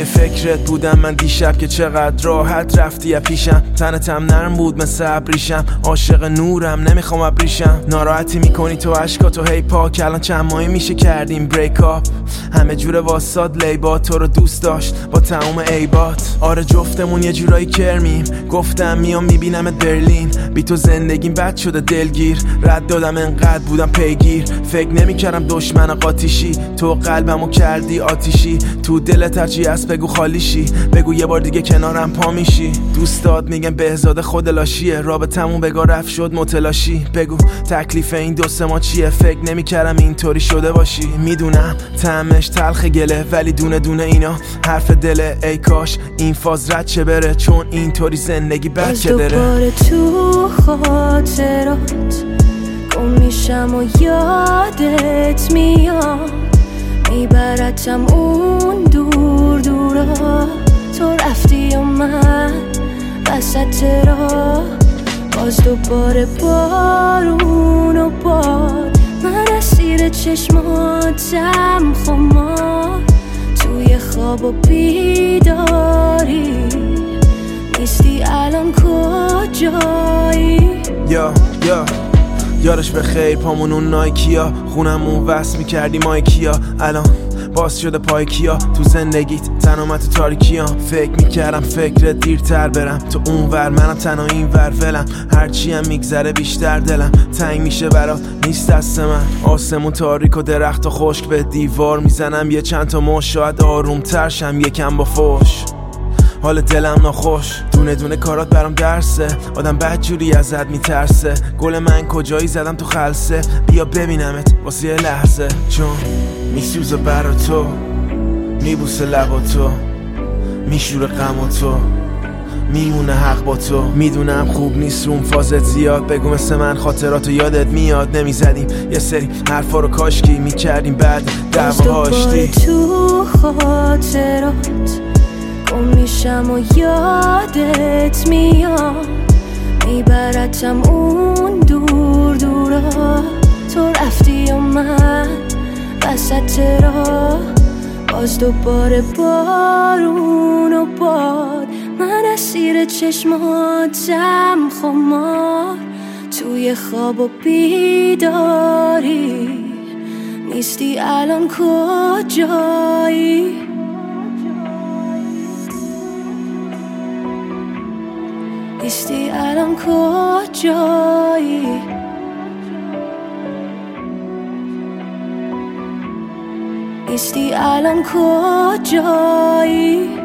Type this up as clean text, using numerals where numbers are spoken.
توی فکرت بودم من دیشب که چقدر راحت رفتی پیشم. تنتم نرم بود مثل ابریشم، عاشق نورم نمیخوام ابریشم. ناراحتی میکنی تو عشقاتو هی پاک، الان چند ماهی میشه کردیم بریک اپ. همه جور واساد لیبات تو رو دوست داشت با تموم عیبات. آره جفتمون یه جورایی کرمیم، گفتم میام میبینمت برلین. بی تو زندگیم بد شده دلگیر، رد دادم انقدر بودم پیگیر. فکر نمیکردم دشمن قاطیشی، تو قلبمو کردی آتیشی. تو دلت هرچی هست بگو خالیشی، بگو یه بار دیگه کنارم پا میشی. دوستات میگن بهزاد خود لاشیه، رابطمون بگا رفت شد متلاشی. بگو تکلیف این دو سه ما چیه، فکر نمیکردم اینطوری شده باشی. میدونم طعمش تلخ گله، ولی دونه دونه اینا حرف دله. ای کاش این فاز رد چه بره، چون اینطوری زندگی بد که داره. دوباره تو خاطرات گم میشم و یادت میاد، میبرتم اون دور دورا. تو رفتی و من وسط راه، باز دوباره بارون و باد. من اسیر چشماتم خمار، توی خواب و بیداری. نیستی الان کجایی؟ یارش به خیر پامون اون نایکیا، خونمون وصل میکردی مایکیا. الان باز شده پای کیا، تو زندگیت تنها تو تاریکیام. فکر میکردم فکرت دیرتر برم، تو اون ور منم تنها این ور ولم. هرچی هم میگذره بیشتر دلم تنگ میشه برات، نیست دست من. آسمون تاریک و درخت و خشک، به دیوار میزنم یه چند تا مش. شاید آروم ترشم یکم با فوش، حال دلم ناخوش. دونه دونه کارات برام درسه، آدم بدجوری ازت میترسه. گل من کجایی زدم تو خلسه، بیا ببینمت واسه یه لحظه. چون میسوزه برا تو، میبوسه لبا تو، میشوره غم و تو، میمونه حق با تو. میدونم خوب نیست روم فازت زیاد، بگو مثل من خاطراتو یادت میاد. نمیزدیم یه سری حرفا رو کاشکی، میکردیم بعد دعوا آشتی. تو خاطرات گم میشم و یادت میاد، میبرتم اون دور دورا. تو رفتی و من وسط راه، باز دوباره بارون و باد. من اسیر چشماتم خمار، توی خواب و بیداری. نیستی الان کجایی؟ نیستی الان کجایی؟ نیستی الان کجایی؟